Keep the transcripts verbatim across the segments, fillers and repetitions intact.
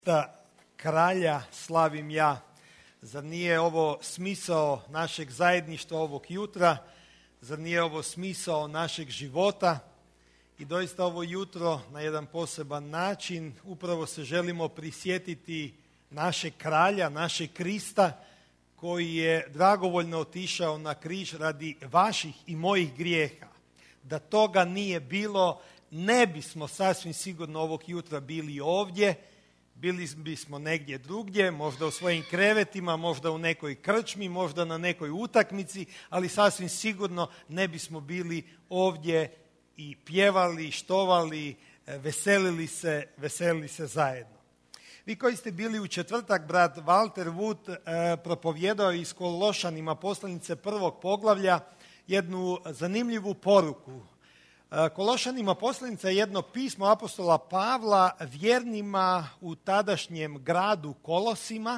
Da kralja slavim ja. Zar nije ovo smisao našeg zajedništva ovog jutra? Zar nije ovo smisao našeg života? I doista ovo jutro na jedan poseban način upravo se želimo prisjetiti našeg kralja, našeg Krista, koji je dragovoljno otišao na križ radi vaših i mojih grijeha. Da toga nije bilo, ne bismo sasvim sigurno ovog jutra bili ovdje. Bili bismo negdje drugdje, možda u svojim krevetima, možda u nekoj krčmi, možda na nekoj utakmici, ali sasvim sigurno ne bismo bili ovdje i pjevali, štovali, veselili se, veselili se zajedno. Vi koji ste bili u četvrtak, brat Walter Wood eh, propovjedao iz Kološanima poslanice prvog poglavlja jednu zanimljivu poruku. Kološanima poslanica je jedno pismo apostola Pavla vjernima u tadašnjem gradu Kolosima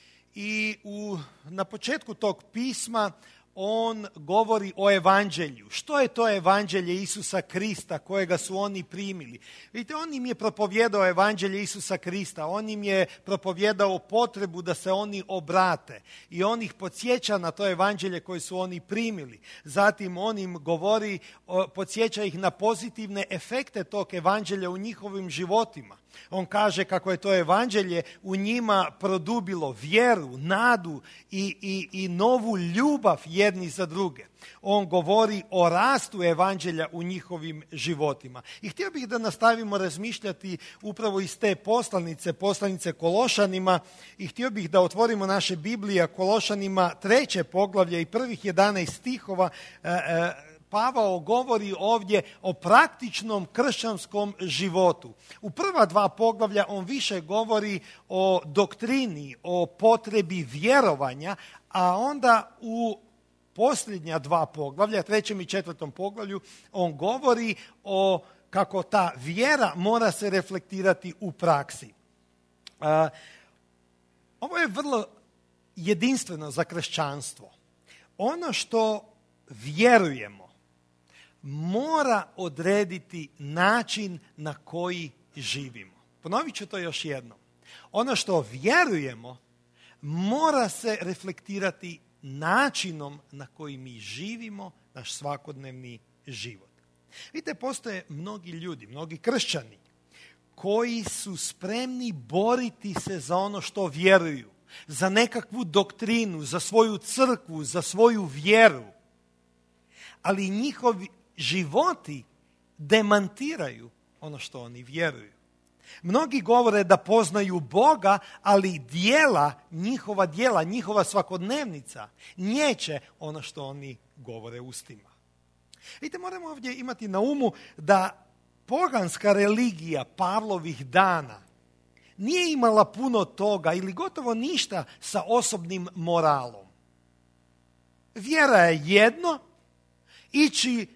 i u, na početku tog pisma on govori o evanđelju. Što je to evanđelje Isusa Krista kojega su oni primili? Vidite, on im je propovjedao evanđelje Isusa Krista, on im je propovjedao potrebu da se oni obrate i on ih podsjeća na to evanđelje koje su oni primili. Zatim on im govori, podsjeća ih na pozitivne efekte tog evanđelja u njihovim životima. On kaže kako je to evanđelje u njima produbilo vjeru, nadu i, i, i novu ljubav jedni za druge. On govori o rastu evanđelja u njihovim životima. I htio bih da nastavimo razmišljati upravo iz te poslanice, poslanice Kološanima, i htio bih da otvorimo naše Biblije Kološanima treće poglavlje i prvih jedanaest stihova. E, e, Pavao govori ovdje o praktičnom kršćanskom životu. U prva dva poglavlja on više govori o doktrini, o potrebi vjerovanja, a onda u posljednja dva poglavlja, trećem i četvrtom poglavlju, on govori o kako ta vjera mora se reflektirati u praksi. A, ovo je vrlo jedinstveno za kršćanstvo. Ono što vjerujemo mora odrediti način na koji živimo. Ponovit ću to još jednom. Ono što vjerujemo mora se reflektirati načinom na koji mi živimo naš svakodnevni život. Vidite, postoje mnogi ljudi, mnogi kršćani koji su spremni boriti se za ono što vjeruju, za nekakvu doktrinu, za svoju crkvu, za svoju vjeru. Ali njihovi životi demantiraju ono što oni vjeruju. Mnogi govore da poznaju Boga, ali djela, njihova djela, njihova svakodnevnica niječe ono što oni govore ustima. Vidite, moramo ovdje imati na umu da poganska religija Pavlovih dana nije imala puno toga ili gotovo ništa sa osobnim moralom. Vjera je jedno, ići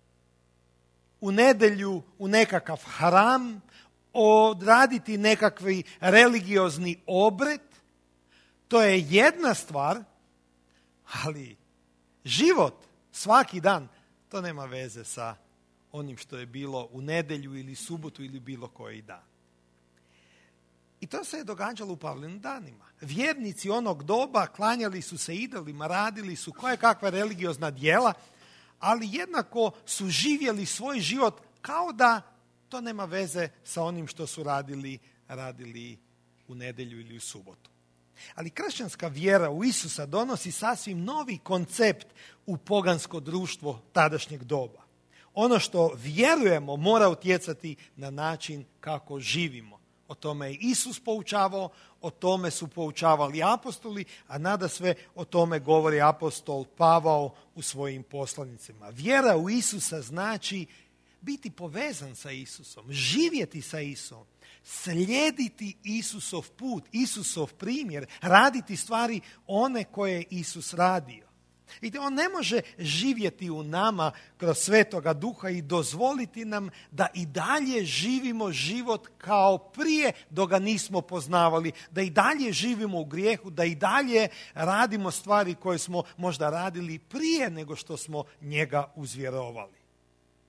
u nedjelju u nekakav hram, odraditi nekakvi religiozni obred, to je jedna stvar, ali život svaki dan, to nema veze sa onim što je bilo u nedjelju ili subotu ili bilo koji dan. I to se je događalo u Pavlinim danima. Vjernici onog doba klanjali su se idolima, radili su koje kakva religiozna djela, ali jednako su živjeli svoj život kao da to nema veze sa onim što su radili, radili u nedjelju ili u subotu. Ali kršćanska vjera u Isusa donosi sasvim novi koncept u pogansko društvo tadašnjeg doba. Ono što vjerujemo mora utjecati na način kako živimo. O tome je Isus poučavao, o tome su poučavali apostoli, a nadasve o tome govori apostol Pavao u svojim poslanicima. Vjera u Isusa znači biti povezan sa Isusom, živjeti sa Isusom, slijediti Isusov put, Isusov primjer, raditi stvari one koje je Isus radio. Vidite, on ne može živjeti u nama kroz Svetoga Duha i dozvoliti nam da i dalje živimo život kao prije dok ga nismo poznavali, da i dalje živimo u grijehu, da i dalje radimo stvari koje smo možda radili prije nego što smo njega uzvjerovali.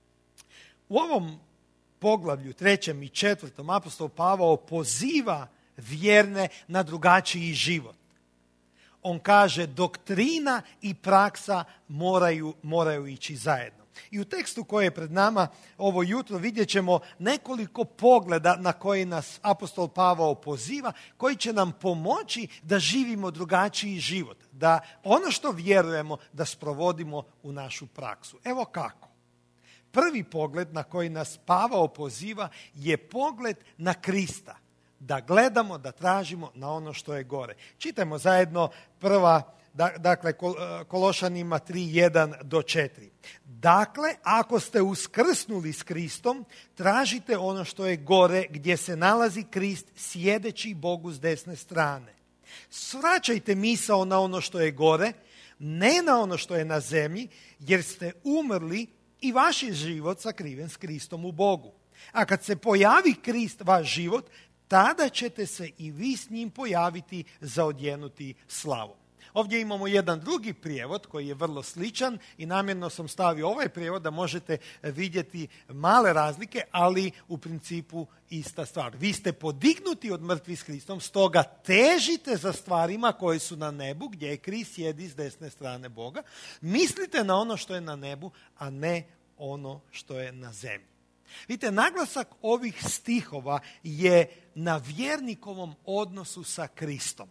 U ovom poglavlju, trećem i četvrtom, apostol Pavao poziva vjerne na drugačiji život. On kaže doktrina i praksa moraju, moraju ići zajedno. I u tekstu koji je pred nama ovo jutro vidjet ćemo nekoliko pogleda na koji nas apostol Pavao poziva, koji će nam pomoći da živimo drugačiji život, da ono što vjerujemo da sprovodimo u našu praksu. Evo kako. Prvi pogled na koji nas Pavao poziva je pogled na Krista. Da gledamo, da tražimo na ono što je gore. Čitajmo zajedno prva, dakle, Kološanima tri, jedan do četiri. Dakle, ako ste uskrsnuli s Kristom, tražite ono što je gore, gdje se nalazi Krist sjedeći Bogu s desne strane. Svraćajte misao na ono što je gore, ne na ono što je na zemlji, jer ste umrli i vaš je život sakriven s Kristom u Bogu. A kad se pojavi Krist, vaš život, tada ćete se i vi s njim pojaviti zaodjenuti slavom. Ovdje imamo jedan drugi prijevod koji je vrlo sličan i namjerno sam stavio ovaj prijevod da možete vidjeti male razlike, ali u principu ista stvar. Vi ste podignuti od mrtvih s Kristom, stoga težite za stvarima koje su na nebu, gdje je Krist sjedi s desne strane Boga. Mislite na ono što je na nebu, a ne ono što je na zemlji. Vidite, naglasak ovih stihova je na vjernikovom odnosu sa Kristom.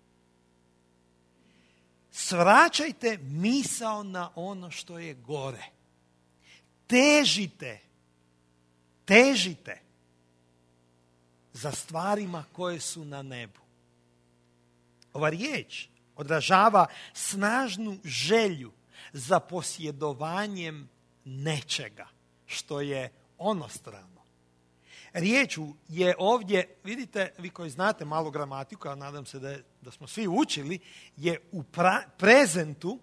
Svraćajte misao na ono što je gore. Težite, težite za stvarima koje su na nebu. Ova riječ odražava snažnu želju za posjedovanjem nečega što je onostrano. Riječ je ovdje, vidite, vi koji znate malo gramatiku, a nadam se da, je, da smo svi učili, je u pra, prezentu,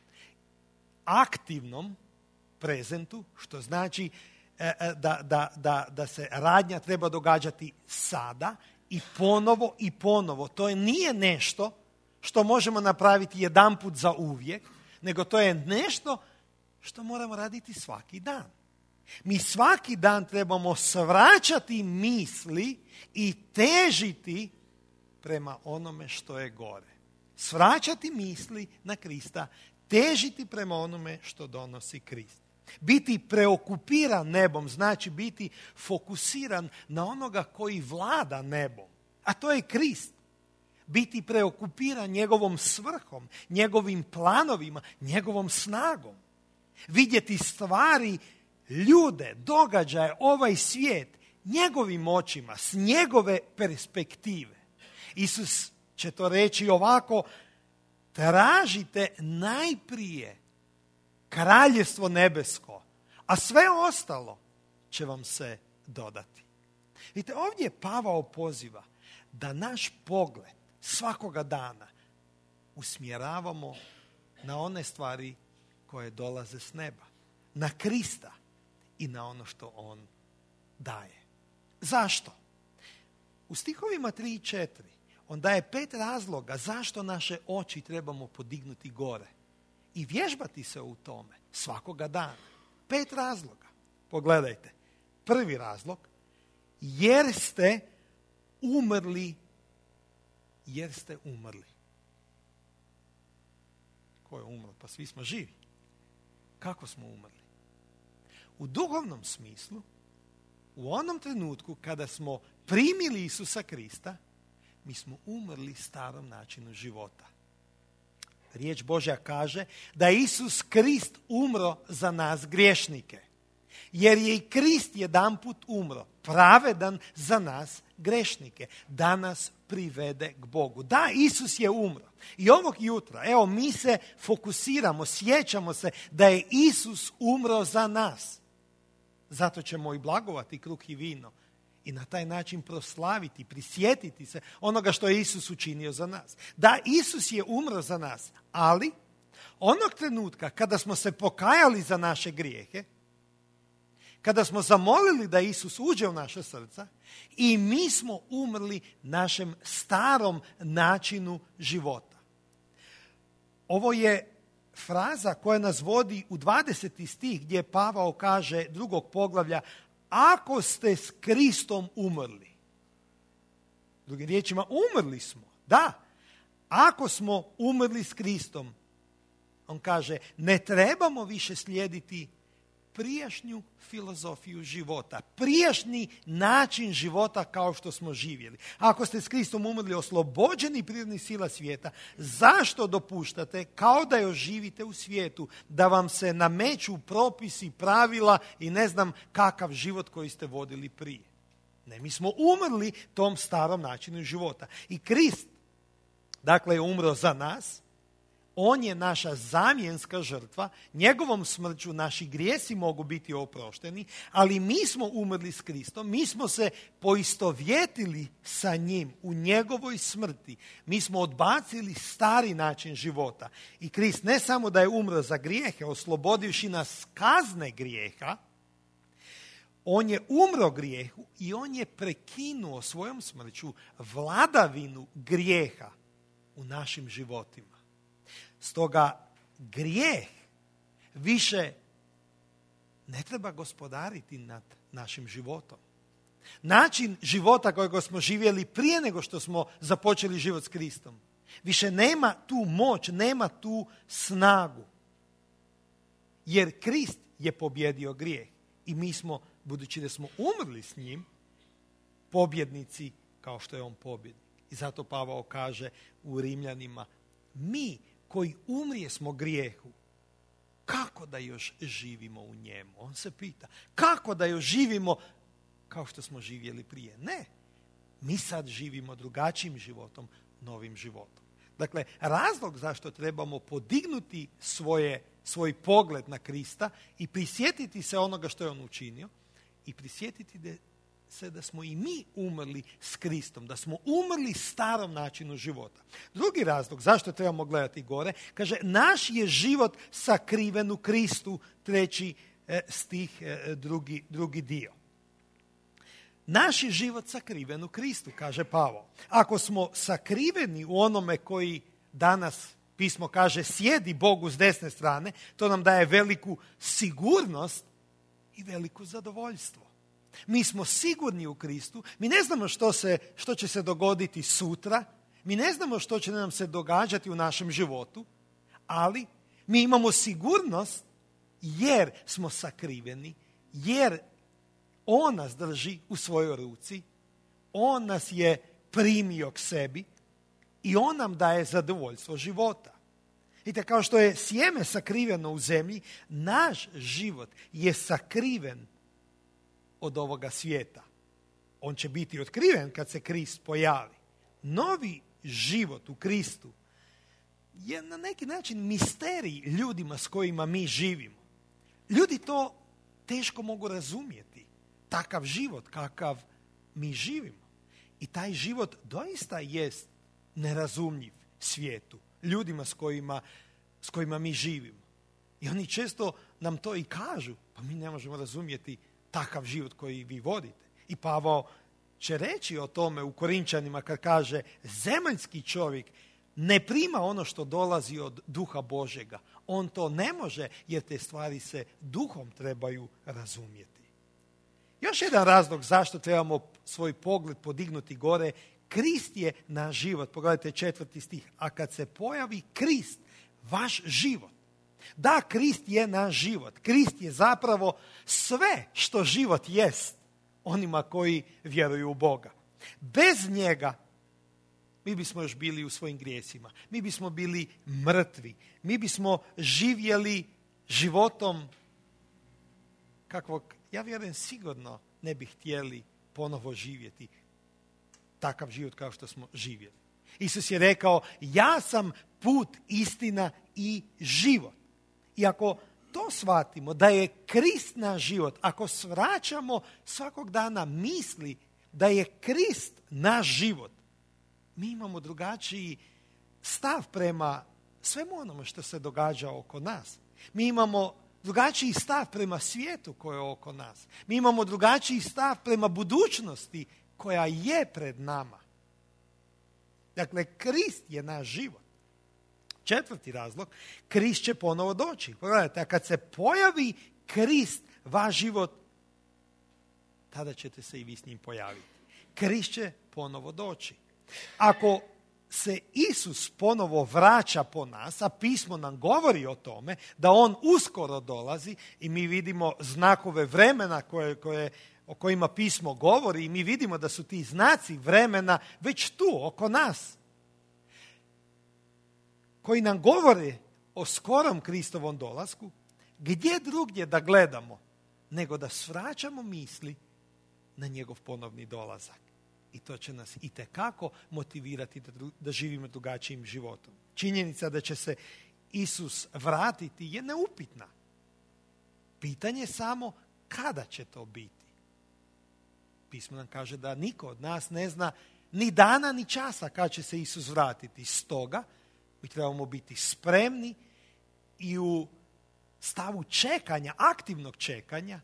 aktivnom prezentu, što znači da, da, da, da se radnja treba događati sada i ponovo i ponovo. To je nije nešto što možemo napraviti jedanput za uvijek, nego to je nešto što moramo raditi svaki dan. Mi svaki dan trebamo svraćati misli i težiti prema onome što je gore. Svraćati misli na Krista, težiti prema onome što donosi Krist. Biti preokupiran nebom znači biti fokusiran na onoga koji vlada nebom, a to je Krist. Biti preokupiran njegovom svrhom, njegovim planovima, njegovom snagom. Vidjeti stvari, ljude, događaje, ovaj svijet, njegovim očima, s njegove perspektive. Isus će to reći ovako: tražite najprije kraljevstvo nebesko, a sve ostalo će vam se dodati. Vidite, ovdje Pavao poziva da naš pogled svakoga dana usmjeravamo na one stvari koje dolaze s neba, na Krista i na ono što on daje. Zašto? U stihovima tri i četiri on daje pet razloga zašto naše oči trebamo podignuti gore i vježbati se u tome svakoga dana. Pet razloga. Pogledajte. Prvi razlog, jer ste umrli, jer ste umrli. Ko je umro? Pa svi smo živi. Kako smo umrli? U duhovnom smislu, u onom trenutku kada smo primili Isusa Krista, mi smo umrli starom načinu života. Riječ Božja kaže da je Isus Krist umro za nas griješnike. Jer je i Krist jedanput umro, pravedan za nas grešnike, da nas privede k Bogu. Da, Isus je umro. I ovog jutra, evo, mi se fokusiramo, sjećamo se da je Isus umro za nas. Zato ćemo i blagovati kruh i vino i na taj način proslaviti, prisjetiti se onoga što je Isus učinio za nas. Da, Isus je umro za nas, ali onog trenutka kada smo se pokajali za naše grijehe, kada smo zamolili da Isus uđe u naše srca, i mi smo umrli našem starom načinu života. Ovo je fraza koja nas vodi u dvadeseti stih gdje Pavao kaže drugog poglavlja: ako ste s Kristom umrli. Drugim riječima, umrli smo. Da, ako smo umrli s Kristom, on kaže, ne trebamo više slijediti prijašnju filozofiju života, prijašnji način života kao što smo živjeli. Ako ste s Kristom umrli oslobođeni prirodnih sila svijeta, zašto dopuštate, kao da još živite u svijetu, da vam se nameću propisi, pravila i ne znam kakav život koji ste vodili prije? Ne, mi smo umrli tom starom načinu života. I Krist, dakle, je umro za nas. On je naša zamjenska žrtva, njegovom smrću naši grijesi mogu biti oprošteni, ali mi smo umrli s Kristom, mi smo se poistovjetili sa njim u njegovoj smrti. Mi smo odbacili stari način života. I Krist ne samo da je umro za grijehe, oslobodivši nas kazne grijeha, on je umro grijehu i on je prekinuo svojom smrću vladavinu grijeha u našim životima. Stoga grijeh više ne treba gospodariti nad našim životom. Način života kojeg smo živjeli prije nego što smo započeli život s Kristom više nema tu moć, nema tu snagu. Jer Krist je pobjedio grijeh i mi smo, budući da smo umrli s njim, pobjednici kao što je on pobjednik. I zato Pavao kaže u Rimljanima, mi koji umrije smo grijehu, kako da još živimo u njemu? On se pita, kako da još živimo kao što smo živjeli prije? Ne, mi sad živimo drugačijim životom, novim životom. Dakle, razlog zašto trebamo podignuti svoje, svoj pogled na Krista i prisjetiti se onoga što je on učinio i prisjetiti da se da smo i mi umrli s Kristom, da smo umrli starom načinu života. Drugi razlog zašto trebamo gledati gore, kaže, naš je život sakriven u Kristu, treći eh, stih, eh, drugi, drugi dio. Naš je život sakriven u Kristu, kaže Pavao. Ako smo sakriveni u onome koji danas, pismo kaže, sjedi Bogu s desne strane, to nam daje veliku sigurnost i veliko zadovoljstvo. Mi smo sigurni u Kristu, mi ne znamo što, se, što će se dogoditi sutra, mi ne znamo što će nam se događati u našem životu, ali mi imamo sigurnost jer smo sakriveni, jer on nas drži u svojoj ruci, on nas je primio k sebi i on nam daje zadovoljstvo života. Vidite, kao što je sjeme sakriveno u zemlji, naš život je sakriven od ovoga svijeta. On će biti otkriven kad se Krist pojavi. Novi život u Kristu je na neki način misterij ljudima s kojima mi živimo. Ljudi to teško mogu razumjeti. Takav život kakav mi živimo. I taj život doista jest nerazumljiv svijetu, ljudima s kojima, s kojima mi živimo. I oni često nam to i kažu, pa mi ne možemo razumjeti takav život koji vi vodite. I Pavao će reći o tome u Korinčanima kad kaže, zemaljski čovjek ne prima ono što dolazi od duha Božjega. On to ne može jer te stvari se duhom trebaju razumjeti. Još jedan razlog zašto trebamo svoj pogled podignuti gore, Krist je naš život. Pogledajte četvrti stih. A kad se pojavi Krist, vaš život. Da, Krist je naš život. Krist je zapravo sve što život jest onima koji vjeruju u Boga. Bez njega mi bismo još bili u svojim grijesima. Mi bismo bili mrtvi. Mi bismo živjeli životom kakvog, ja vjerujem, sigurno ne bi htjeli ponovo živjeti takav život kao što smo živjeli. Isus je rekao, ja sam put, istina i život. I ako to shvatimo, da je Krist naš život, ako svraćamo svakog dana misli da je Krist naš život, mi imamo drugačiji stav prema svemu onome što se događa oko nas. Mi imamo drugačiji stav prema svijetu koji je oko nas. Mi imamo drugačiji stav prema budućnosti koja je pred nama. Dakle, Krist je naš život. Četvrti razlog, Krist će ponovo doći. Pogledajte, a kad se pojavi Krist, vaš život, tada ćete se i vi s njim pojaviti. Krist će ponovo doći. Ako se Isus ponovo vraća po nas, a pismo nam govori o tome da on uskoro dolazi i mi vidimo znakove vremena koje, koje, o kojima pismo govori i mi vidimo da su ti znaci vremena već tu, oko nas, koji nam govore o skorom Kristovom dolasku, gdje drugdje da gledamo nego da svraćamo misli na njegov ponovni dolazak. I to će nas itekako motivirati da, da živimo drugačijim životom. Činjenica da će se Isus vratiti je neupitna. Pitanje je samo kada će to biti. Pismo nam kaže da niko od nas ne zna ni dana ni časa kad će se Isus vratiti. Stoga mi trebamo biti spremni i u stavu čekanja, aktivnog čekanja,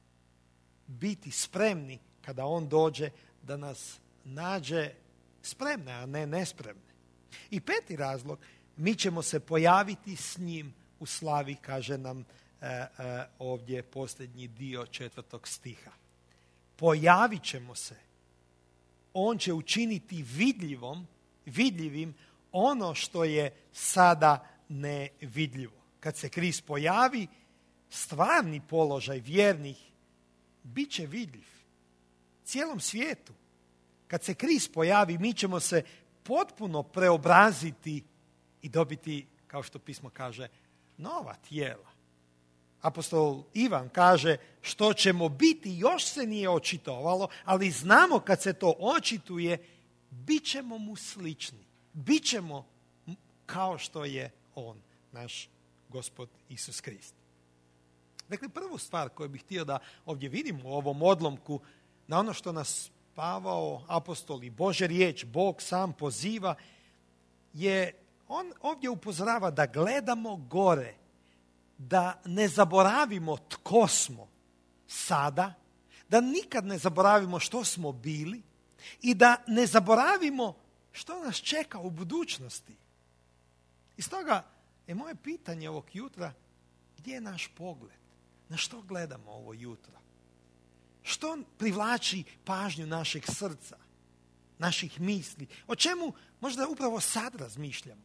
biti spremni kada on dođe da nas nađe spremne, a ne nespremne. I peti razlog, mi ćemo se pojaviti s njim u slavi, kaže nam e, e, ovdje posljednji dio četvrtog stiha. Pojavit ćemo se. On će učiniti vidljivom, vidljivim ono što je sada nevidljivo. Kad se Krist pojavi, stvarni položaj vjernih bit će vidljiv cijelom svijetu. Kad se Krist pojavi, mi ćemo se potpuno preobraziti i dobiti, kao što pismo kaže, nova tijela. Apostol Ivan kaže što ćemo biti još se nije očitovalo, ali znamo kad se to očituje, bit ćemo mu slični. Bit ćemo kao što je on, naš Gospod Isus Krist. Dakle, prvu stvar koju bih htio da ovdje vidimo u ovom odlomku na ono što nas Pavao, apostol i Božja riječ, Bog sam poziva, je on ovdje upozorava da gledamo gore, da ne zaboravimo tko smo sada, da nikad ne zaboravimo što smo bili i da ne zaboravimo što nas čeka u budućnosti. I stoga je moje pitanje ovog jutra, gdje je naš pogled? Na što gledamo ovo jutro? Što privlači pažnju našeg srca, naših misli? O čemu možda upravo sad razmišljamo?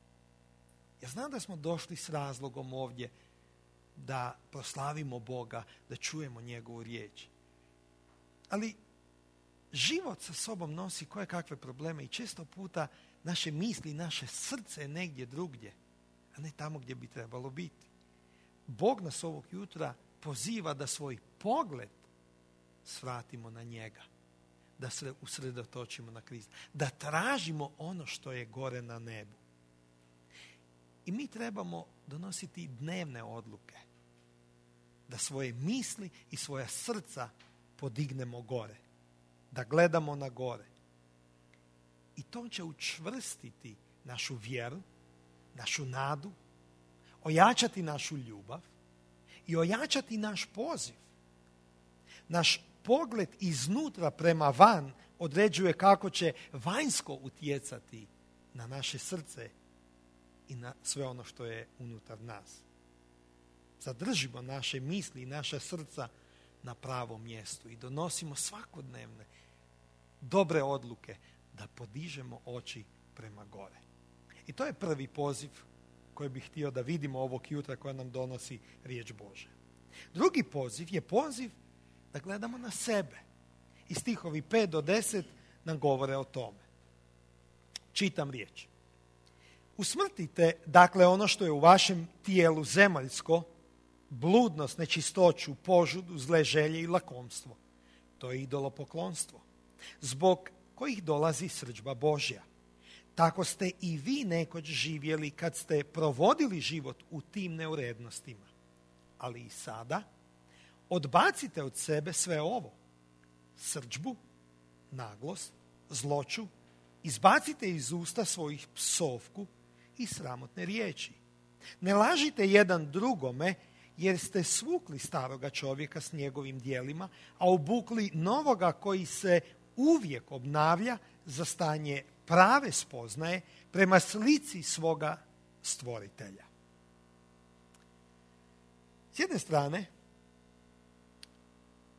Ja znam da smo došli s razlogom ovdje da proslavimo Boga, da čujemo njegovu riječ. Ali život sa sobom nosi koje kakve probleme i često puta naše misli, naše srce je negdje drugdje, a ne tamo gdje bi trebalo biti. Bog nas ovog jutra poziva da svoj pogled svratimo na njega, da se usredotočimo na Krista, da tražimo ono što je gore na nebu. I mi trebamo donositi dnevne odluke, da svoje misli i svoja srca podignemo gore, da gledamo na gore. I to će učvrstiti našu vjeru, našu nadu, ojačati našu ljubav i ojačati naš poziv. Naš pogled iznutra prema van određuje kako će vanjsko utjecati na naše srce i na sve ono što je unutar nas. Zadržimo naše misli i naša srca na pravom mjestu i donosimo svakodnevne dobre odluke da podižemo oči prema gore. I to je prvi poziv koji bih htio da vidimo ovog jutra koja nam donosi riječ Božja. Drugi poziv je poziv da gledamo na sebe. I stihovi pet do deset nam govore o tome. Čitam riječ. Usmrtite, dakle, ono što je u vašem tijelu zemaljsko, bludnost, nečistoću, požudu, zle želje i lakomstvo. To je idolopoklonstvo, zbog kojih dolazi srdžba Božja. Tako ste i vi nekoć živjeli kad ste provodili život u tim neurednostima. Ali i sada odbacite od sebe sve ovo. Srdžbu, naglost, zloću, izbacite iz usta svojih psovku i sramotne riječi. Ne lažite jedan drugome, jer ste svukli staroga čovjeka s njegovim djelima, a obukli novoga koji se uvijek obnavlja za stanje prave spoznaje prema slici svoga stvoritelja. S jedne strane,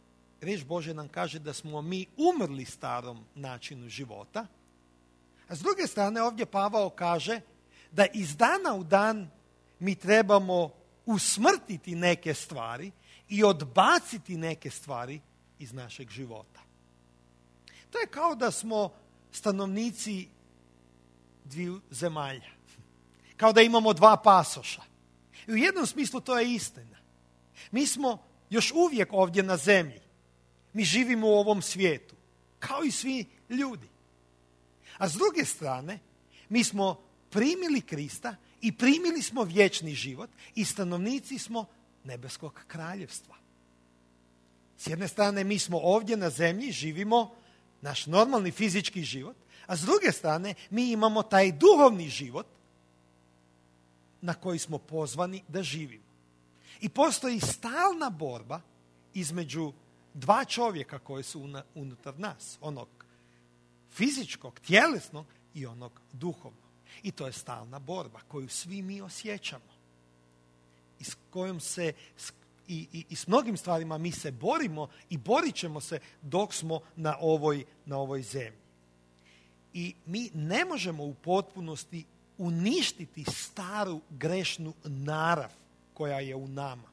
riječ Božja nam kaže da smo mi umrli starom načinu života, a s druge strane ovdje Pavao kaže da iz dana u dan mi trebamo usmrtiti neke stvari i odbaciti neke stvari iz našeg života. To je kao da smo stanovnici dviju zemalja. Kao da imamo dva pasoša. I u jednom smislu to je istina. Mi smo još uvijek ovdje na zemlji. Mi živimo u ovom svijetu. Kao i svi ljudi. A s druge strane, mi smo primili Krista i primili smo vječni život i stanovnici smo nebeskog kraljevstva. S jedne strane, mi smo ovdje na zemlji, živimo naš normalni fizički život, a s druge strane, mi imamo taj duhovni život na koji smo pozvani da živimo. I postoji stalna borba između dva čovjeka koji su unutar nas, onog fizičkog, tjelesnog i onog duhovnog. I to je stalna borba koju svi mi osjećamo. I s kojom se, i, i, i s mnogim stvarima mi se borimo i borit ćemo se dok smo na ovoj, na ovoj zemlji. I mi ne možemo u potpunosti uništiti staru grešnu narav koja je u nama.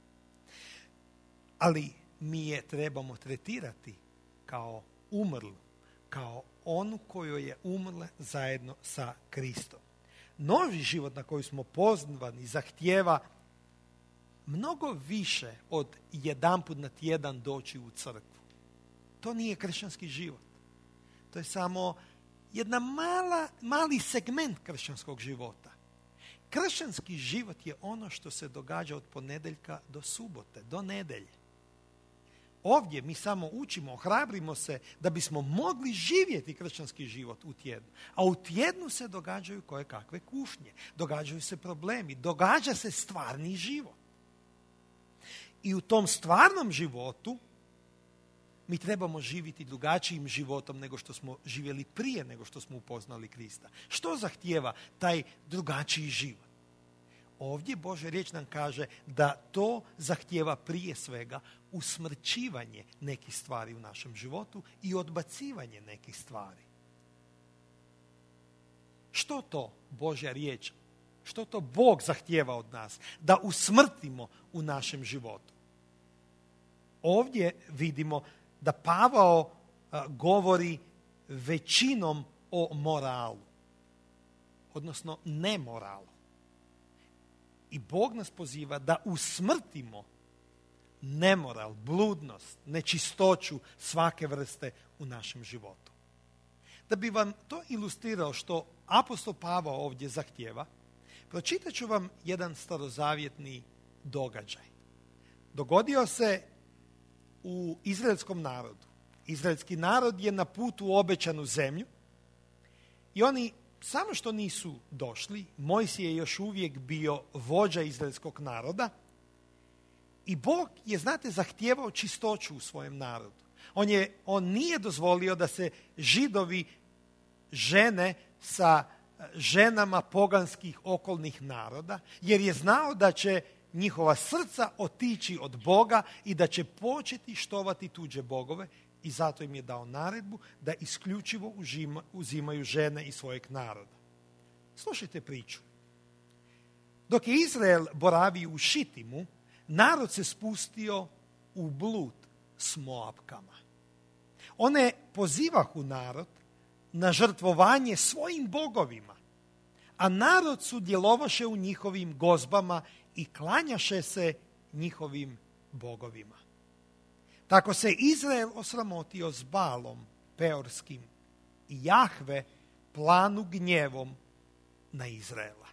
Ali mi je trebamo tretirati kao umrlu, kao onu koju je umrla zajedno sa Kristom. Novi život na koji smo pozvani zahtijeva mnogo više od jedanput na tjedan doći u crkvu. To nije kršćanski život. To je samo jedna mala, mali segment kršćanskog života. Kršćanski život je ono što se događa od ponedjeljka do subote, do nedjelje. Ovdje mi samo učimo, ohrabrimo se da bismo mogli živjeti kršćanski život u tjednu. A u tjednu se događaju koje kakve kušnje, događaju se problemi, događa se stvarni život. I u tom stvarnom životu mi trebamo živjeti drugačijim životom nego što smo živjeli prije nego što smo upoznali Krista. Što zahtijeva taj drugačiji život? Ovdje Božja riječ nam kaže da to zahtijeva prije svega usmrćivanje nekih stvari u našem životu i odbacivanje nekih stvari. Što to Božja riječ, što to Bog zahtijeva od nas da usmrtimo u našem životu? Ovdje vidimo da Pavao a, govori većinom o moralu, odnosno nemoralu. I Bog nas poziva da usmrtimo nemoral, bludnost, nečistoću svake vrste u našem životu. Da bi vam to ilustrirao što apostol Pavao ovdje zahtijeva, pročitat ću vam jedan starozavjetni događaj. Dogodio se u izraelskom narodu. Izraelski narod je na putu u obećanu zemlju i oni samo što nisu došli, Mojsije je još uvijek bio vođa izraelskog naroda i Bog je, znate, zahtijevao čistoću u svojem narodu. On, je, on nije dozvolio da se Židovi žene sa ženama poganskih okolnih naroda, jer je znao da će njihova srca otići od Boga i da će početi štovati tuđe bogove i zato im je dao naredbu da isključivo užima, uzimaju žene iz svojeg naroda. Slušajte priču. Dok je Izrael boravio u Šitimu, narod se spustio u blud s Moabkama. One pozivahu narod na žrtvovanje svojim bogovima, a narod sudjelovaše u njihovim gozbama i klanjaše se njihovim bogovima. Tako se Izrael osramotio s Balom Peorskim i Jahve planu gnjevom na Izraela.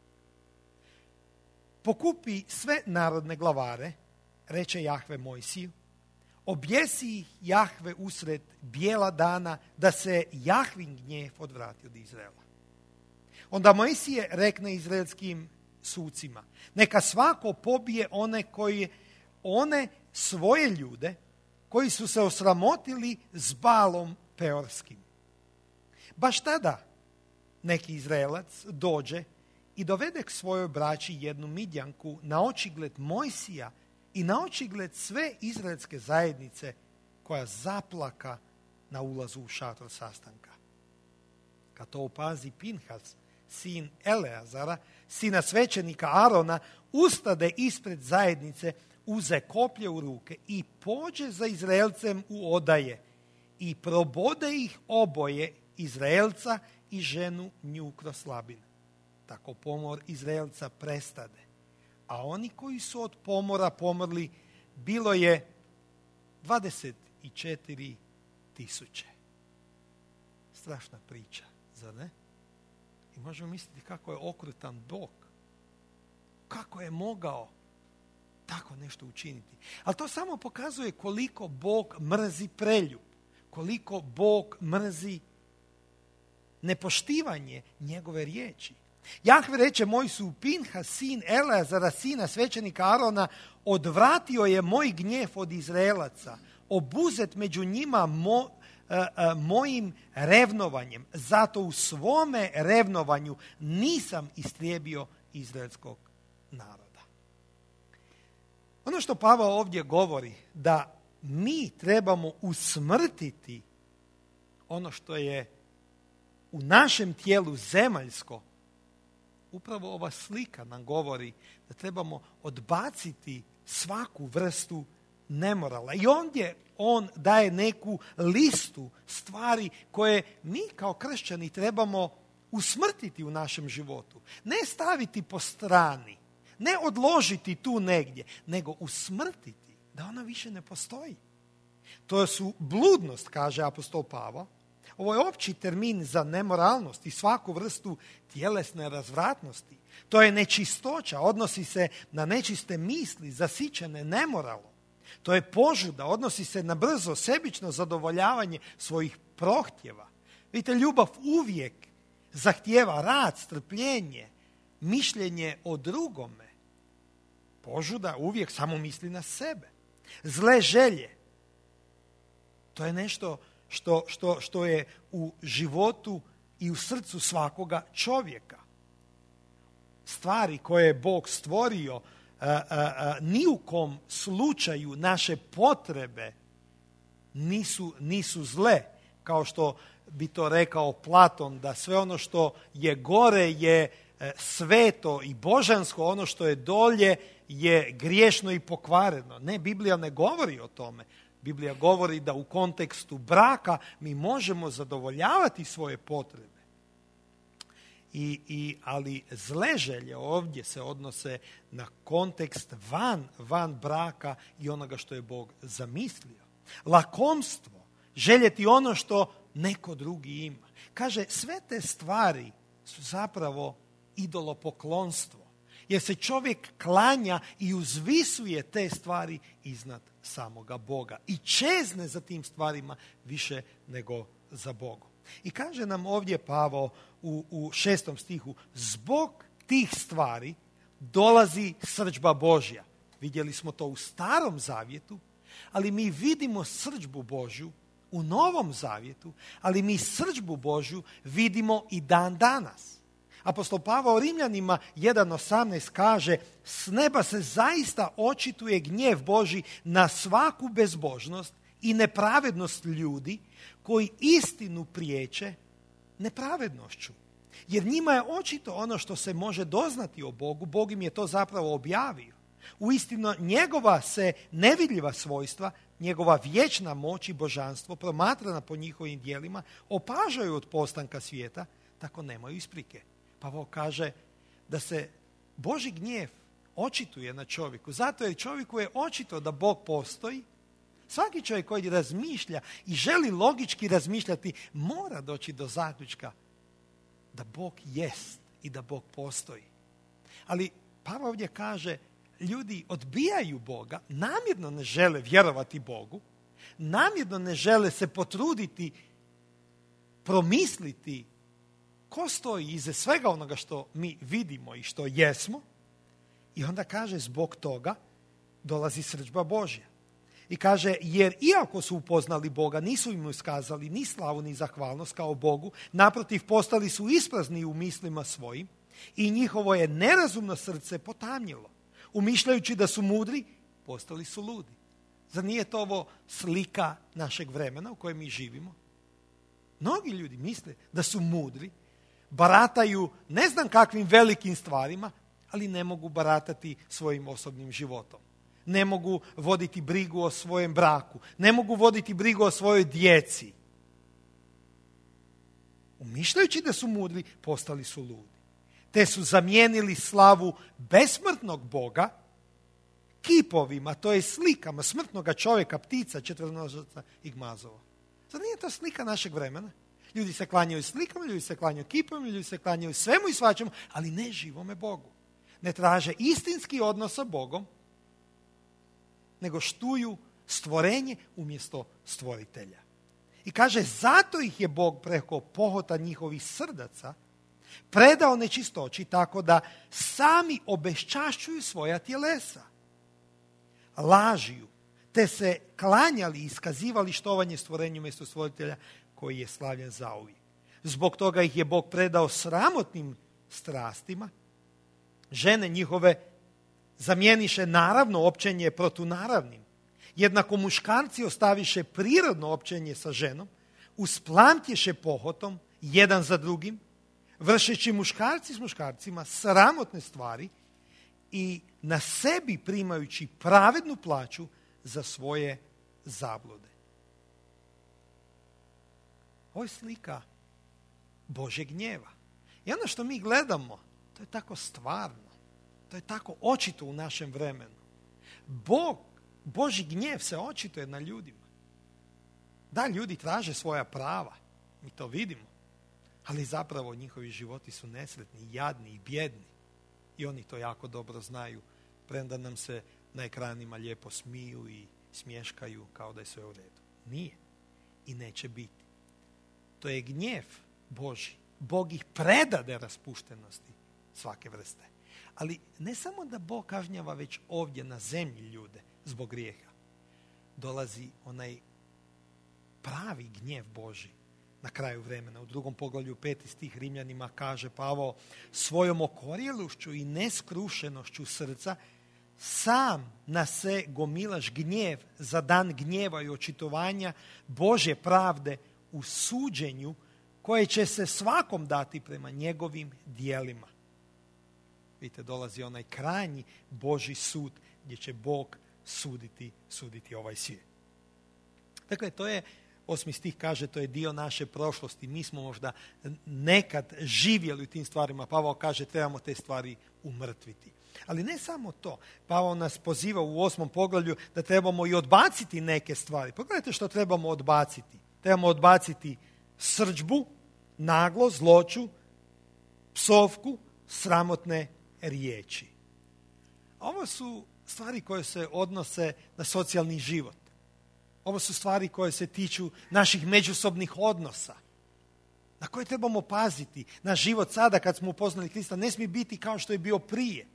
Pokupi sve narodne glavare, reče Jahve Mojsiju, objesi ih Jahve usred bijela dana da se Jahvin gnjev odvrati od Izraela. Onda Mojsije rekne izraelskim sucima, neka svako pobije one koji one svoje ljude koji su se osramotili s Balom Peorskim. Baš tada neki Izraelac dođe i dovede k svojoj braći jednu Midjanku na očigled Mojsija i na očigled sve izraelske zajednice koja zaplaka na ulazu u šator sastanka. Kad to opazi Pinhas, sin Eleazara, sina svećenika Arona, ustade ispred zajednice, uze koplje u ruke i pođe za Izraelcem u odaje i probode ih oboje, Izraelca i ženu nju kroz slabinu. Tako pomor Izraelca prestade. A oni koji su od pomora pomrli, bilo je dvadeset četiri tisuće. Strašna priča, zar ne? I možemo misliti kako je okrutan Bog. Kako je mogao tako nešto učiniti. Ali to samo pokazuje koliko Bog mrzi preljub. Koliko Bog mrzi nepoštivanje njegove riječi. Jahve reče Mojsu, Pinhas, sin Eleazara, sina svećenika Arona, odvratio je moj gnjev od Izraelaca, obuzet među njima mo, a, a, mojim revnovanjem. Zato u svome revnovanju nisam istrijebio izraelskog naroda. Ono što Pavao ovdje govori, da mi trebamo usmrtiti ono što je u našem tijelu zemaljsko. Upravo ova slika nam govori da trebamo odbaciti svaku vrstu nemorala. I ondje on daje neku listu stvari koje mi kao kršćani trebamo usmrtiti u našem životu. Ne staviti po strani, ne odložiti tu negdje, nego usmrtiti da ona više ne postoji. To su bludnost, kaže apostol Pavao. Ovo je opći termin za nemoralnost i svaku vrstu tjelesne razvratnosti. To je nečistoća, odnosi se na nečiste misli, zasićene nemoralom. To je požuda, odnosi se na brzo, sebično zadovoljavanje svojih prohtjeva. Vidite, ljubav uvijek zahtijeva rad, strpljenje, mišljenje o drugome. Požuda uvijek samo misli na sebe. Zle želje, to je nešto Što, što, što je u životu i u srcu svakoga čovjeka. Stvari koje je Bog stvorio, a, a, a, ni u kom slučaju naše potrebe nisu, nisu zle, kao što bi to rekao Platon, da sve ono što je gore je sveto i božansko, ono što je dolje je griješno i pokvareno. Ne, Biblija ne govori o tome. Biblija govori da u kontekstu braka mi možemo zadovoljavati svoje potrebe. I, i, ali zle želje ovdje se odnose na kontekst van, van braka i onoga što je Bog zamislio. Lakomstvo, željeti ono što neko drugi ima. Kaže, sve te stvari su zapravo idolopoklonstvo. Jer se čovjek klanja i uzvisuje te stvari iznad samoga Boga. I čezne za tim stvarima više nego za Bogom. I kaže nam ovdje Pavao u, u šestom stihu, zbog tih stvari dolazi srdžba Božja. Vidjeli smo to u Starom zavjetu, ali mi vidimo srdžbu Božju u Novom zavjetu, ali mi srdžbu Božju vidimo i dan danas. Apostol Pavao Rimljanima jedan osamnaest kaže, s neba se zaista očituje gnjev Božji na svaku bezbožnost i nepravednost ljudi koji istinu priječe nepravednošću. Jer njima je očito ono što se može doznati o Bogu, Bog im je to zapravo objavio. Uistinu njegova se nevidljiva svojstva, njegova vječna moć i božanstvo promatrana po njihovim djelima opažaju od postanka svijeta, tako nemaju isprike. Pavao kaže da se Božji gnjev očituje na čovjeku. Zato jer čovjeku je očito da Bog postoji. Svaki čovjek koji razmišlja i želi logički razmišljati mora doći do zaključka da Bog jest i da Bog postoji. Ali Pavao ovdje kaže, ljudi odbijaju Boga, namjerno ne žele vjerovati Bogu, namjerno ne žele se potruditi, promisliti ko stoji iza svega onoga što mi vidimo i što jesmo. I onda kaže, zbog toga dolazi srdžba Božja. I kaže, jer iako su upoznali Boga, nisu im iskazali ni slavu ni zahvalnost kao Bogu, naprotiv postali su isprazni u mislima svojim i njihovo je nerazumno srce potamnilo. Umišljajući da su mudri, postali su ludi. Zar nije to ovo slika našeg vremena u kojem mi živimo? Mnogi ljudi misle da su mudri, barataju ne znam kakvim velikim stvarima, ali ne mogu baratati svojim osobnim životom. Ne mogu voditi brigu o svojem braku. Ne mogu voditi brigu o svojoj djeci. Umišljajući da su mudri, postali su ludi. Te su zamijenili slavu besmrtnog Boga kipovima, to je slikama smrtnoga čovjeka, ptica, četvernonožca i gmazova. Zar nije to slika našeg vremena? Ljudi se klanjaju slikama, ljudi se klanjaju kipovima, ljudi se klanjaju svemu i svačemu, ali ne živome Bogu. Ne traže istinski odnos sa Bogom, nego štuju stvorenje umjesto stvoritelja. I kaže, zato ih je Bog preko pohota njihovih srdaca predao nečistoći tako da sami obeščašćuju svoja tjelesa. Lažiju, te se klanjali i iskazivali štovanje stvorenju umjesto stvoritelja koji je slavljen zauvijek. Zbog toga ih je Bog predao sramotnim strastima. Žene njihove zamijeniše naravno općenje protunaravnim. Jednako muškarci ostaviše prirodno općenje sa ženom, usplamtješe pohotom jedan za drugim, vršeći muškarci s muškarcima sramotne stvari i na sebi primajući pravednu plaću za svoje zablude. Ovo je slika Božjeg gnjeva. I ono što mi gledamo, to je tako stvarno, to je tako očito u našem vremenu. Bog, Božji gnjev se očituje na ljudima. Da, ljudi traže svoja prava, mi to vidimo, ali zapravo njihovi životi su nesretni, jadni i bjedni. I oni to jako dobro znaju, premda nam se na ekranima lijepo smiju i smješkaju kao da je sve u redu. Nije i neće biti. To je gnjev Božji. Bog ih predade raspuštenosti svake vrste. Ali ne samo da Bog kažnjava već ovdje na zemlji ljude zbog grijeha. Dolazi onaj pravi gnjev Božji na kraju vremena. U drugom poglavlju peti stih Rimljanima kaže Pavao, svojom okorjelošću i neskrušenošću srca sam na se gomilaš gnjev za dan gnjeva i očitovanja Božje pravde u suđenju koje će se svakom dati prema njegovim dijelima. Vidite, dolazi onaj krajnji Božji sud gdje će Bog suditi, suditi ovaj svijet. Dakle, to je, osmi stih kaže, to je dio naše prošlosti. Mi smo možda nekad živjeli u tim stvarima. Pavao kaže, trebamo te stvari umrtviti. Ali ne samo to. Pavao nas poziva u osmom poglavlju da trebamo i odbaciti neke stvari. Pogledajte što trebamo odbaciti. Trebamo odbaciti srdžbu, naglo, zloću, psovku, sramotne riječi. Ovo su stvari koje se odnose na socijalni život. Ovo su stvari koje se tiču naših međusobnih odnosa, na koje trebamo paziti. Naš život sada kad smo upoznali Krista ne smije biti kao što je bio prije.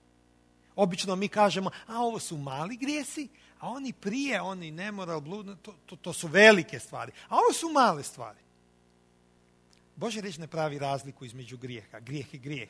Obično mi kažemo, a ovo su mali grijesi, a oni prije, oni nemoral, bludno, to, to, to su velike stvari. A ovo su male stvari. Božja riječ ne pravi razliku između grijeha. Grijeh je grijeh.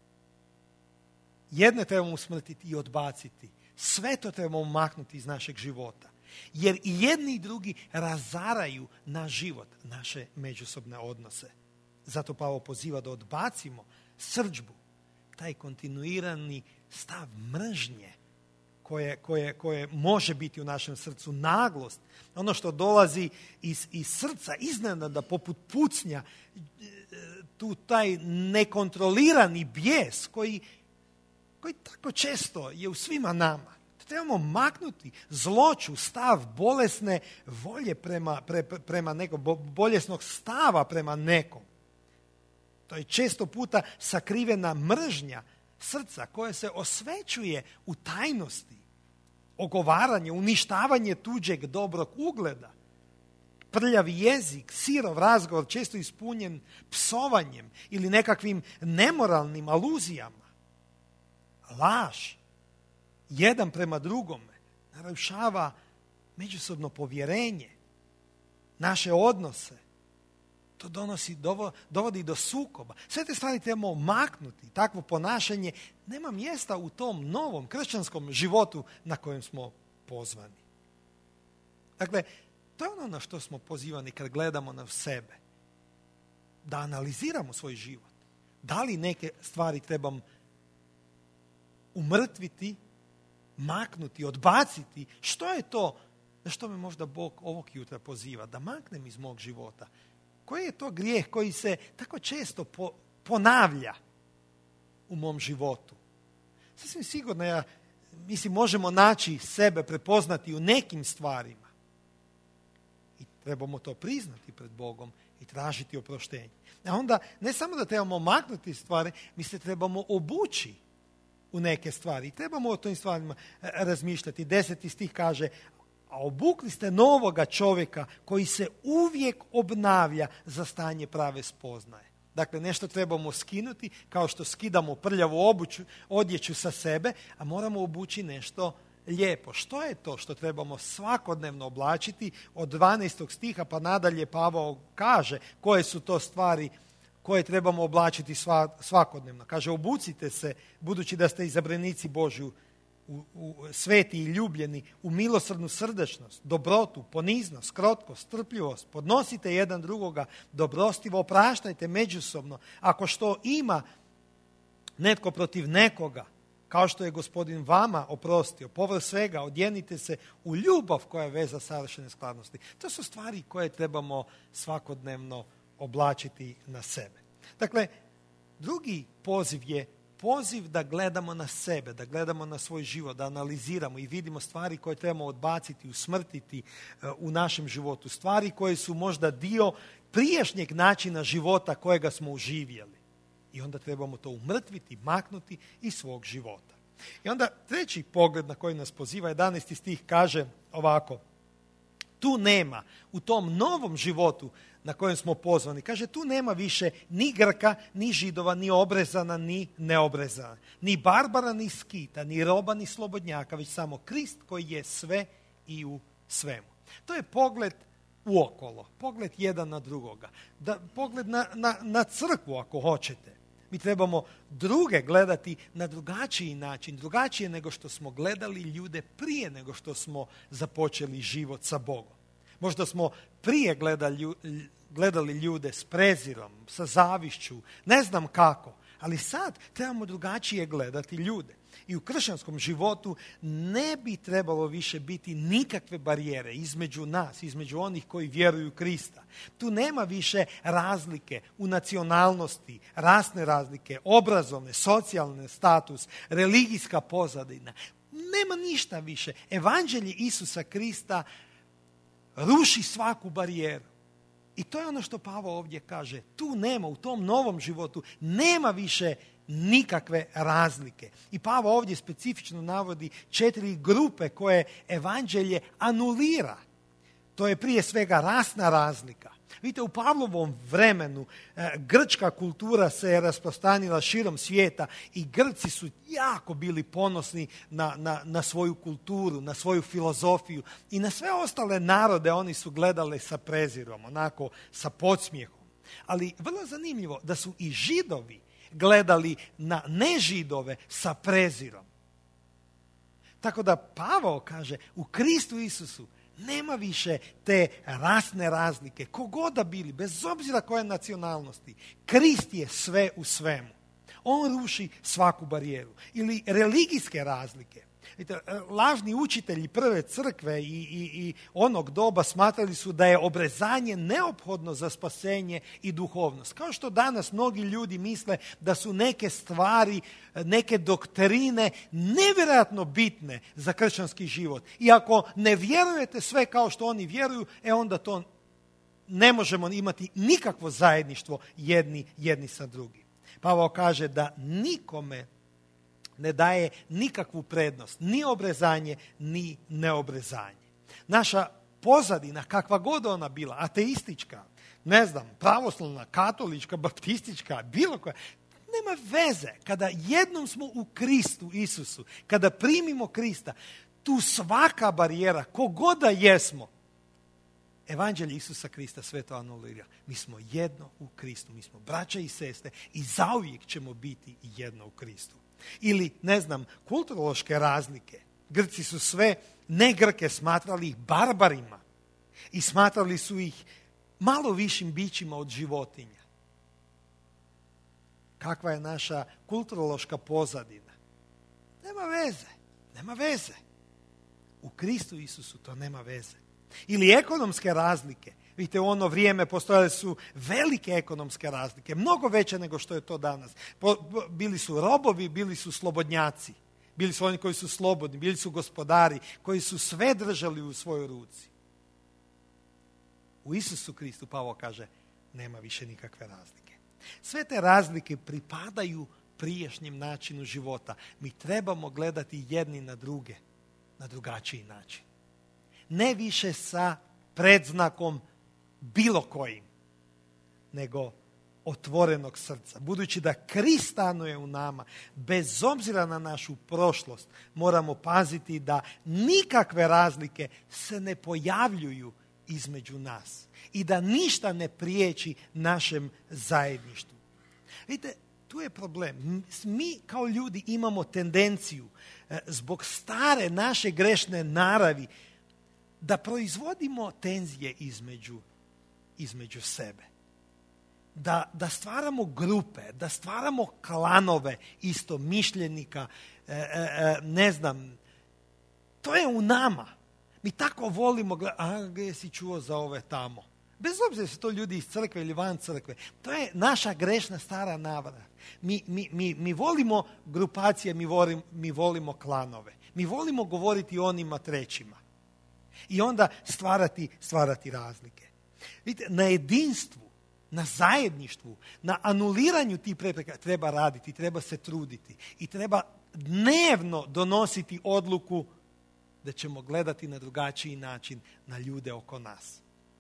Jedne trebamo usmrtiti i odbaciti. Sve to trebamo maknuti iz našeg života. Jer i jedni i drugi razaraju naš život, naše međusobne odnose. Zato Pavao poziva da odbacimo srdžbu, taj kontinuirani stav mržnje koje, koje, koje može biti u našem srcu, naglost, ono što dolazi iz, iz srca iznenada poput pucnja, tu taj nekontrolirani bijes koji, koji tako često je u svima nama. Trebamo maknuti zloću, stav bolesne volje prema, pre, prema nekom, bolesnog stava prema nekom. To je često puta sakrivena mržnja srca koja se osvećuje u tajnosti. Ogovaranje, uništavanje tuđeg dobrog ugleda. Prljavi jezik, sirov razgovor, često ispunjen psovanjem ili nekakvim nemoralnim aluzijama. Laž. Jedan prema drugome narušava međusobno povjerenje, naše odnose. To donosi, dovodi do sukoba. Sve te stvari trebamo maknuti. Takvo ponašanje nema mjesta u tom novom kršćanskom životu na kojem smo pozvani. Dakle, to je ono na što smo pozivani kad gledamo na sebe. Da analiziramo svoj život. Da li neke stvari trebam umrtviti, maknuti, odbaciti? Što je to na što me možda Bog ovog jutra poziva? Da maknem iz mog života. Koji je to grijeh koji se tako često po, ponavlja u mom životu? Sasvim sigurno, ja mislim, možemo naći sebe, prepoznati u nekim stvarima. I trebamo to priznati pred Bogom i tražiti oproštenje. A onda, ne samo da trebamo maknuti stvari, mi se trebamo obući u neke stvari. I trebamo o tim stvarima razmišljati. Deseti stih kaže, a obukli ste novoga čovjeka koji se uvijek obnavlja za stanje prave spoznaje. Dakle, nešto trebamo skinuti, kao što skidamo prljavu obuću, odjeću sa sebe, a moramo obući nešto lijepo. Što je to što trebamo svakodnevno oblačiti? Od dvanaestog stiha pa nadalje Pavao kaže koje su to stvari koje trebamo oblačiti svakodnevno. Kaže, obucite se, budući da ste izabranici Božji, u, u, sveti i ljubljeni, u milosrdnu srdečnost, dobrotu, poniznost, krotkost, strpljivost, podnosite jedan drugoga, dobrostivo, opraštajte međusobno. Ako što ima netko protiv nekoga, kao što je Gospodin vama oprostio, povrh svega odjenite se u ljubav koja je veza savršene skladnosti. To su stvari koje trebamo svakodnevno oblačiti na sebe. Dakle, drugi poziv je poziv da gledamo na sebe, da gledamo na svoj život, da analiziramo i vidimo stvari koje trebamo odbaciti, usmrtiti u našem životu. Stvari koje su možda dio prijašnjeg načina života kojega smo uživjeli. I onda trebamo to umrtviti, maknuti iz svog života. I onda treći pogled na koji nas poziva, jedanaesti stih kaže ovako. Tu nema, u tom novom životu na kojem smo pozvani, kaže, tu nema više ni Grka, ni Židova, ni obrezana, ni neobrezana, ni Barbara, ni Skita, ni roba, ni slobodnjaka, već samo Krist koji je sve i u svemu. To je pogled uokolo, pogled jedan na drugoga, da, pogled na, na, na crkvu ako hoćete. Mi trebamo druge gledati na drugačiji način, drugačije nego što smo gledali ljude prije nego što smo započeli život sa Bogom. Možda smo prije gledali, gledali ljude s prezirom, sa zavišću, ne znam kako, ali sad trebamo drugačije gledati ljude. I u kršćanskom životu ne bi trebalo više biti nikakve barijere između nas, između onih koji vjeruju u Krista. Tu nema više razlike u nacionalnosti, rasne razlike, obrazovne, socijalne status, religijska pozadina. Nema ništa više. Evanđelje Isusa Krista ruši svaku barijeru. I to je ono što Pavao ovdje kaže. Tu nema, u tom novom životu, nema više nikakve razlike. I Pavao ovdje specifično navodi četiri grupe koje evanđelje anulira. To je prije svega rasna razlika. Vidite, u Pavlovom vremenu e, grčka kultura se je rasprostranila širom svijeta i Grci su jako bili ponosni na, na, na svoju kulturu, na svoju filozofiju i na sve ostale narode oni su gledali sa prezirom, onako sa podsmijehom. Ali vrlo zanimljivo da su i Židovi gledali na nežidove sa prezirom. Tako da Pavao kaže, u Kristu Isusu nema više te rasne razlike, kogod da bili, bez obzira koje nacionalnosti. Krist je sve u svemu. On ruši svaku barijeru. Ili religijske razlike. Vidite, lažni učitelji prve crkve i, i, i onog doba smatrali su da je obrezanje neophodno za spasenje i duhovnost. Kao što danas mnogi ljudi misle da su neke stvari, neke doktrine nevjerojatno bitne za kršćanski život. I ako ne vjerujete sve kao što oni vjeruju, e onda to ne možemo imati nikakvo zajedništvo jedni, jedni sa drugim. Pavao kaže da nikome ne daje nikakvu prednost, ni obrezanje, ni neobrezanje. Naša pozadina, kakva god ona bila, ateistička, ne znam, pravoslavna, katolička, baptistička, bilo koja, nema veze. Kada jednom smo u Kristu Isusu, kada primimo Krista, tu svaka barijera, kogod da jesmo, Evanđelje Isusa Krista sve to anulira. Mi smo jedno u Kristu, mi smo braća i sestre i zauvijek ćemo biti jedno u Kristu. Ili, ne znam, kulturološke razlike. Grci su sve ne Grke smatrali ih barbarima. I smatrali su ih malo višim bićima od životinja. Kakva je naša kulturološka pozadina? Nema veze, nema veze. U Kristu Isusu to nema veze. Ili ekonomske razlike. Vidite, u ono vrijeme postojale su velike ekonomske razlike, mnogo veće nego što je to danas. Po, bili su robovi, bili su slobodnjaci. Bili su oni koji su slobodni, bili su gospodari, koji su sve držali u svojoj ruci. U Isusu Kristu, Pavao kaže, nema više nikakve razlike. Sve te razlike pripadaju prijašnjem načinu života. Mi trebamo gledati jedni na druge, na drugačiji način. Ne više sa predznakom bilo kojim, nego otvorenog srca. Budući da Krist stanuje u nama, bez obzira na našu prošlost, moramo paziti da nikakve razlike se ne pojavljuju između nas i da ništa ne priječi našem zajedništvu. Vidite, tu je problem. Mi kao ljudi imamo tendenciju zbog stare naše grešne naravi da proizvodimo tenzije između, između sebe. Da, da stvaramo grupe, da stvaramo klanove istomišljenika, e, e, ne znam, to je u nama. Mi tako volimo, a gdje si čuo za ove tamo? Bez obzira su to ljudi iz crkve ili van crkve. To je naša grešna stara navara. Mi, mi, mi, mi volimo grupacije, mi volimo, mi volimo klanove. Mi volimo govoriti onima trećima. I onda stvarati, stvarati razlike. Vidite, na jedinstvu, na zajedništvu, na anuliranju tih prepreka treba raditi, treba se truditi. I treba dnevno donositi odluku da ćemo gledati na drugačiji način na ljude oko nas.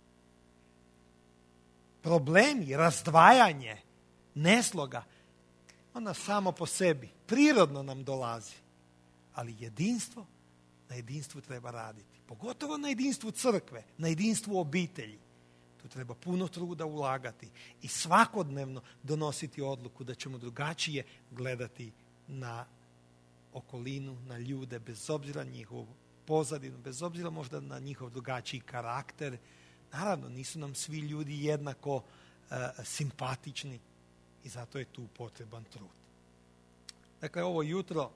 Problemi, razdvajanje, nesloga, ona samo po sebi, prirodno nam dolazi. Ali jedinstvo, na jedinstvu treba raditi. Pogotovo na jedinstvu crkve, na jedinstvu obitelji. Tu treba puno truda ulagati i svakodnevno donositi odluku da ćemo drugačije gledati na okolinu, na ljude, bez obzira na njihovu pozadinu, bez obzira možda na njihov drugačiji karakter. Naravno, nisu nam svi ljudi jednako uh, simpatični i zato je tu potreban trud. Dakle, ovo jutro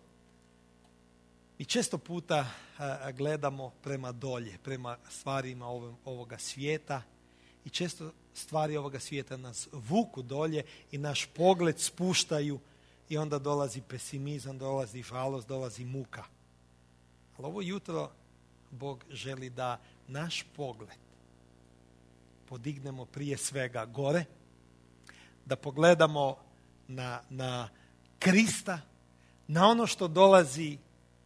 mi često puta uh, gledamo prema dolje, prema stvarima ovog, ovoga svijeta i često stvari ovoga svijeta nas vuku dolje i naš pogled spuštaju i onda dolazi pesimizam, dolazi žalost, dolazi muka. Ali ovo jutro Bog želi da naš pogled podignemo prije svega gore, da pogledamo na, na Krista, na ono što dolazi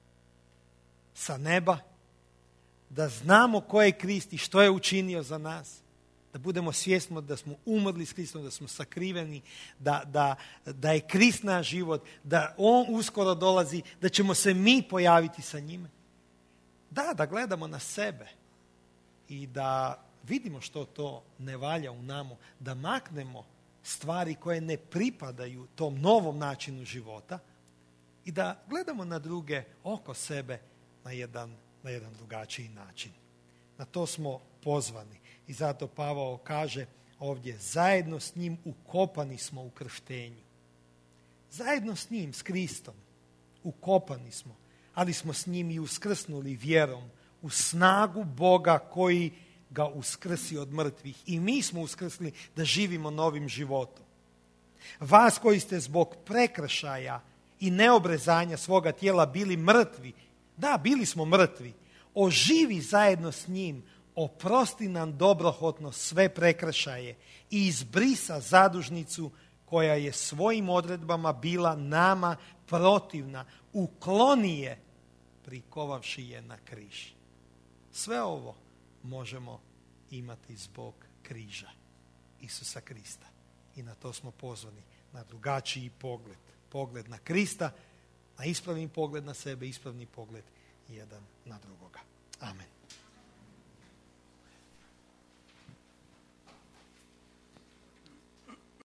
sa neba, da znamo ko je Krist i što je učinio za nas, da budemo svjesni da smo umrli s Kristom, da smo sakriveni, da, da, da je Krist naš život, da On uskoro dolazi, da ćemo se mi pojaviti sa njime. Da, da gledamo na sebe i da vidimo što to ne valja u namu, da maknemo stvari koje ne pripadaju tom novom načinu života i da gledamo na druge oko sebe na jedan, na jedan drugačiji način. Na to smo pozvani i zato Pavao kaže ovdje, zajedno s njim ukopani smo u krštenju. Zajedno s njim, s Kristom, ukopani smo, ali smo s njim i uskrsnuli vjerom u snagu Boga koji ga uskrsi od mrtvih. I mi smo uskrsli da živimo novim životom. Vas koji ste zbog prekršaja i neobrezanja svoga tijela bili mrtvi, da, bili smo mrtvi, oživi zajedno s njim, oprosti nam dobrohotno sve prekršaje i izbrisa zadužnicu koja je svojim odredbama bila nama protivna, ukloni je, prikovavši je na križ. Sve ovo možemo imati zbog križa Isusa Krista. I na to smo pozvani, na drugačiji pogled. Pogled na Krista, na ispravni pogled na sebe, ispravni pogled jedan na drugoga. Amen.